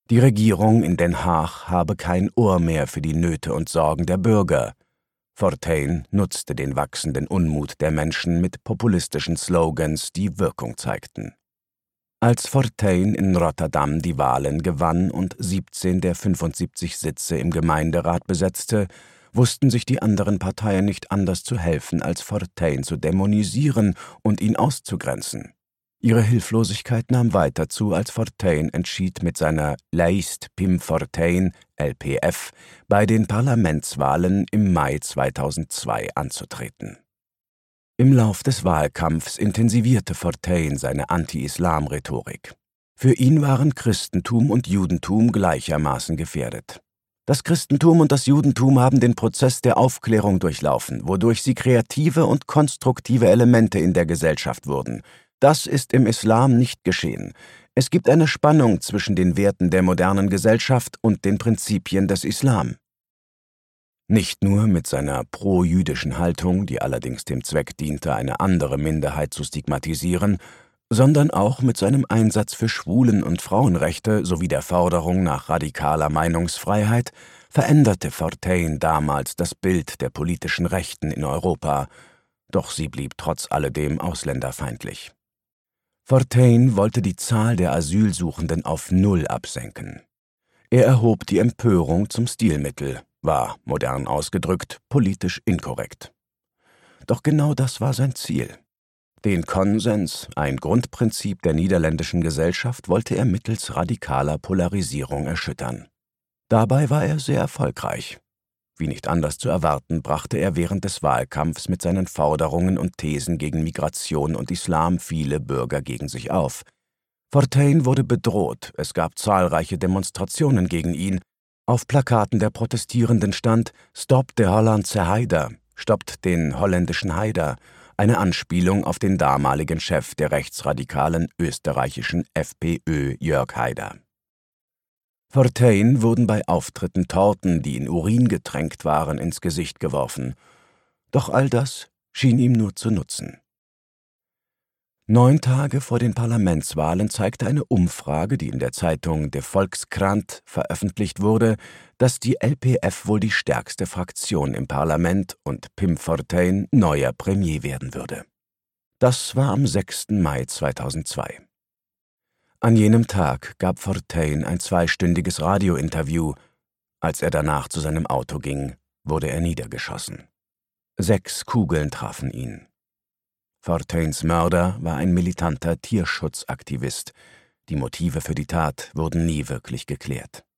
Die Regierung in Den Haag habe kein Ohr mehr für die Nöte und Sorgen der Bürger. Fortuyn nutzte den wachsenden Unmut der Menschen mit populistischen Slogans, die Wirkung zeigten. Als Fortuyn in Rotterdam die Wahlen gewann und 17 der 75 Sitze im Gemeinderat besetzte, wussten sich die anderen Parteien nicht anders zu helfen, als Fortuyn zu dämonisieren und ihn auszugrenzen. Ihre Hilflosigkeit nahm weiter zu, als Fortuyn entschied, mit seiner Lijst Pim Fortuyn (LPF) bei den Parlamentswahlen im Mai 2002 anzutreten. Im Lauf des Wahlkampfs intensivierte Fortuyn seine Anti-Islam-Rhetorik. Für ihn waren Christentum und Judentum gleichermaßen gefährdet. Das Christentum und das Judentum haben den Prozess der Aufklärung durchlaufen, wodurch sie kreative und konstruktive Elemente in der Gesellschaft wurden. Das ist im Islam nicht geschehen. Es gibt eine Spannung zwischen den Werten der modernen Gesellschaft und den Prinzipien des Islam. Nicht nur mit seiner pro-jüdischen Haltung, die allerdings dem Zweck diente, eine andere Minderheit zu stigmatisieren, sondern auch mit seinem Einsatz für Schwulen- und Frauenrechte sowie der Forderung nach radikaler Meinungsfreiheit veränderte Fortuyn damals das Bild der politischen Rechten in Europa, doch sie blieb trotz alledem ausländerfeindlich. Fortuyn wollte die Zahl der Asylsuchenden auf 0 absenken. Er erhob die Empörung zum Stilmittel, war, modern ausgedrückt, politisch inkorrekt. Doch genau das war sein Ziel. Den Konsens, ein Grundprinzip der niederländischen Gesellschaft, wollte er mittels radikaler Polarisierung erschüttern. Dabei war er sehr erfolgreich. Wie nicht anders zu erwarten, brachte er während des Wahlkampfs mit seinen Forderungen und Thesen gegen Migration und Islam viele Bürger gegen sich auf. Fortuyn wurde bedroht, es gab zahlreiche Demonstrationen gegen ihn. Auf Plakaten der Protestierenden stand »Stop de Hollandse Haider«, »Stoppt den holländischen Haider«, eine Anspielung auf den damaligen Chef der rechtsradikalen österreichischen FPÖ, Jörg Haider. Fortuyn wurden bei Auftritten Torten, die in Urin getränkt waren, ins Gesicht geworfen. Doch all das schien ihm nur zu nutzen. 9 Tage vor den Parlamentswahlen zeigte eine Umfrage, die in der Zeitung De Volkskrant veröffentlicht wurde, dass die LPF wohl die stärkste Fraktion im Parlament und Pim Fortuyn neuer Premier werden würde. Das war am 6. Mai 2002. An jenem Tag gab Fortuyn ein 2-stündiges Radiointerview. Als er danach zu seinem Auto ging, wurde er niedergeschossen. 6 Kugeln trafen ihn. Fortuyns Mörder war ein militanter Tierschutzaktivist. Die Motive für die Tat wurden nie wirklich geklärt.